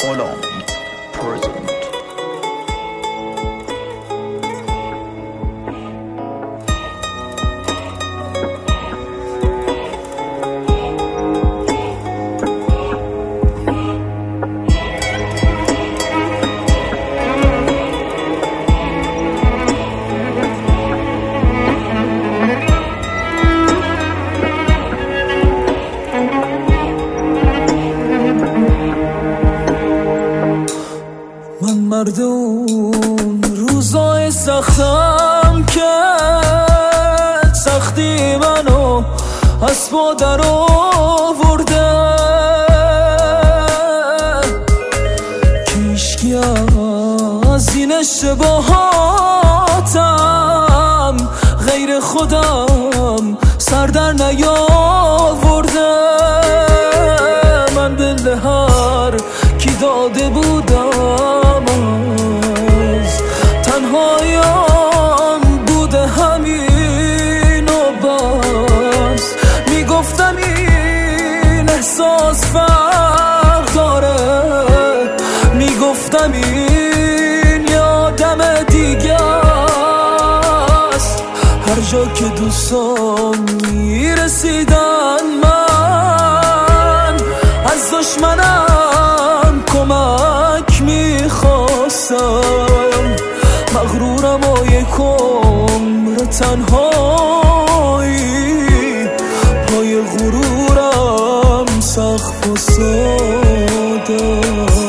غلام present. من مرد اون روزای سختم که سختی منو از پا در آورده، که هیچکی از این اشتباهاتم غیر خودم سر در نیاورده. من دل هر کی داده بودم از تنهایان بوده همین و بس. میگفتم این احساس فرق داره، میگفتم این یادم دیگه است. هر جا که دوستان میرسیدن من از دشمنم کمک میخواستم. مغرورم و یک عمر تنهایی، پای غرورم سقف و ساده.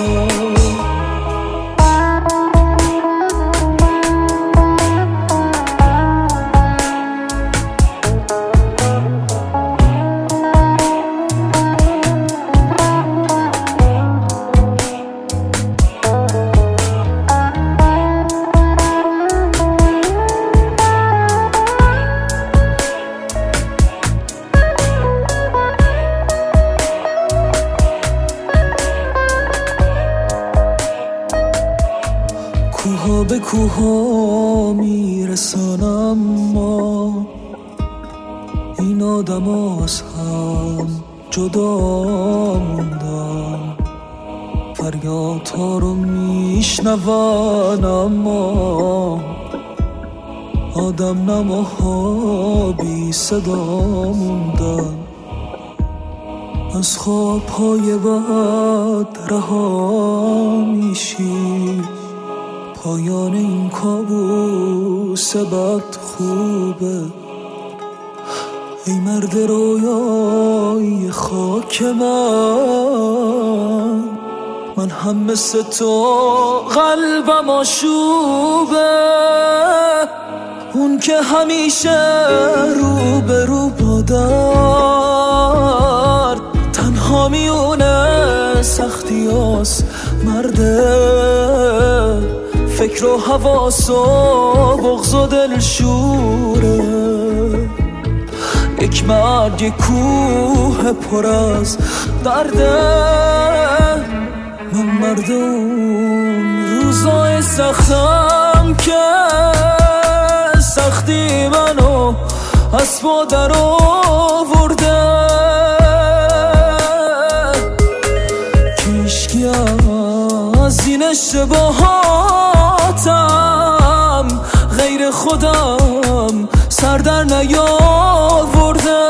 کوها به کوها میرسانم، ما این آدم از هم جدا موندن. فریادها رو میشنون اما آدم نماها بی صدا موندن. از خوابهای بد رها میشی، پایان این کابوس بد خوبه. ای مرد رویای خاک من هم مثل تو قلبم آشوبه. اون که همیشه رو به رو با درد تنها میونه سختی هاست مرده. فکر و حواس و بغض و دلشوره، یک مرد یک کوه پر از درده. من مرد اون روزای سختم که سختی منو از پا در آورده، که هیچکی از این اشتباهاتم غیر خودم سر در نیاورده.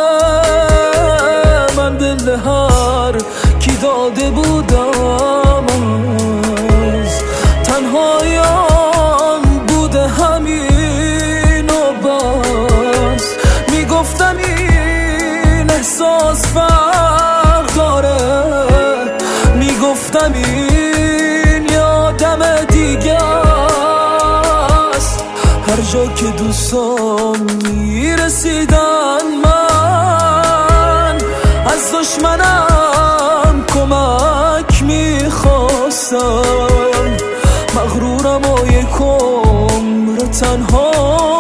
من دل هر کی داده بودم از تنهایان بوده همین و بس. میگفتم این احساس فرق داره، میگفتم این یادم دیگه است. هر جا که دوستان میرسیدن من از دشمنم کمک میخواستم. مغرورم و یک عمر تنها